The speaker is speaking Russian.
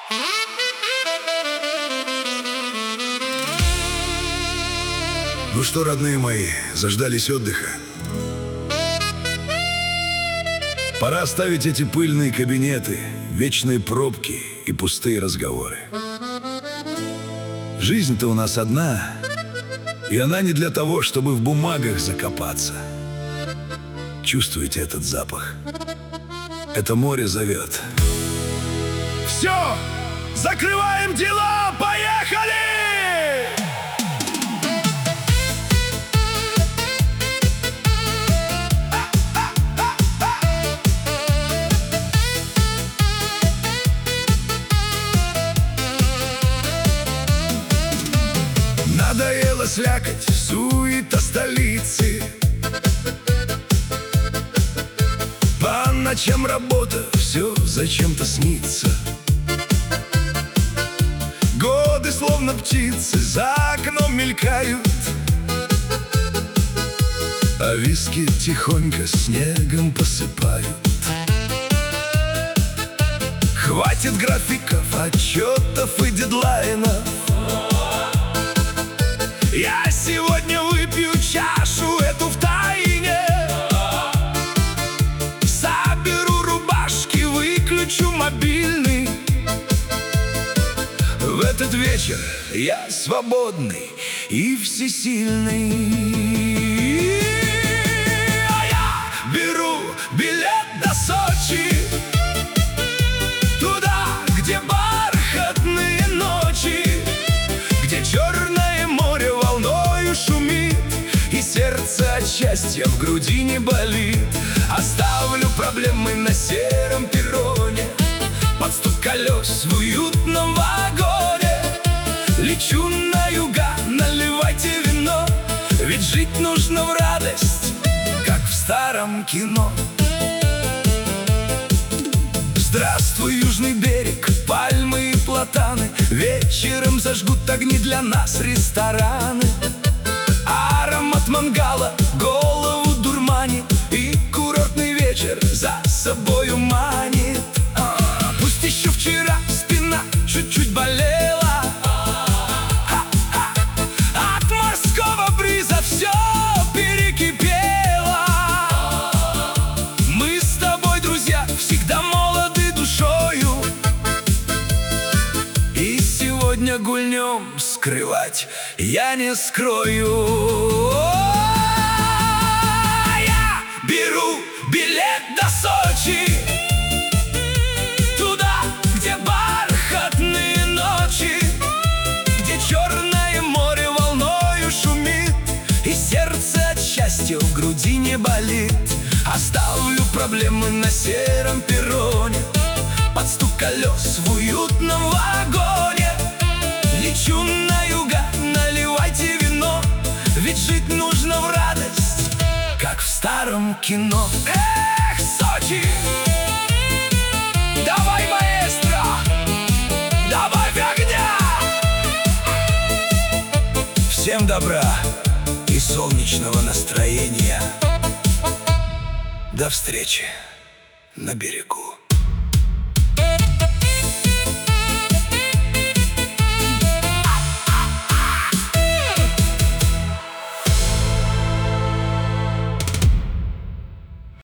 Ну что, родные мои, заждались отдыха? Пора оставить эти пыльные кабинеты, вечные пробки и пустые разговоры. Жизнь-то у нас одна, и она не для того, чтобы в бумагах закопаться. Чувствуете этот запах? Это море зовет. Все! Закрываем дела! Поехали! Надоело слякоть, суета столицы. По ночам работа, все зачем-то снится. Годы словно птицы за окном мелькают, а виски тихонько снегом посыпают. Хватит графиков, отчетов и дедлайнов. Я сегодня выпью чашу эту втайне. Соберу рубашки, выключу мобильный. В этот вечер я свободный и всесильный. А я беру билет до Сочи, туда, где бархатные ночи, где черное море волною шумит, и сердце от счастья в груди не болит. Оставлю проблемы на сером перроне, под стук колес в уютном вагоне. Лечу на юга, наливайте вино, ведь жить нужно в радость, как в старом кино. Здравствуй, южный берег, пальмы и платаны. Вечером зажгут огни для нас рестораны. Аромат мангала голову дурманит, и курортный вечер за собою манит. Пусть еще вчера спина чуть-чуть болела, от морского бриза все перекипело. Мы с тобой, друзья, всегда молоды душою, и сегодня гульнем скрывать я не скрою. Я беру билет до Сочи, туда, где бархатные ночи, где черное море волною шумит, и сердце от счастья в груди не болит. Оставлю проблемы на сером перроне, под стук колес в уютном вагоне. Лечу на юга, наливайте вино, ведь жить нужно в радость, как в старом кино. Эх, Сочи! Давай, маэстро! Давай огня! Всем добра и солнечного настроения. До встречи на берегу.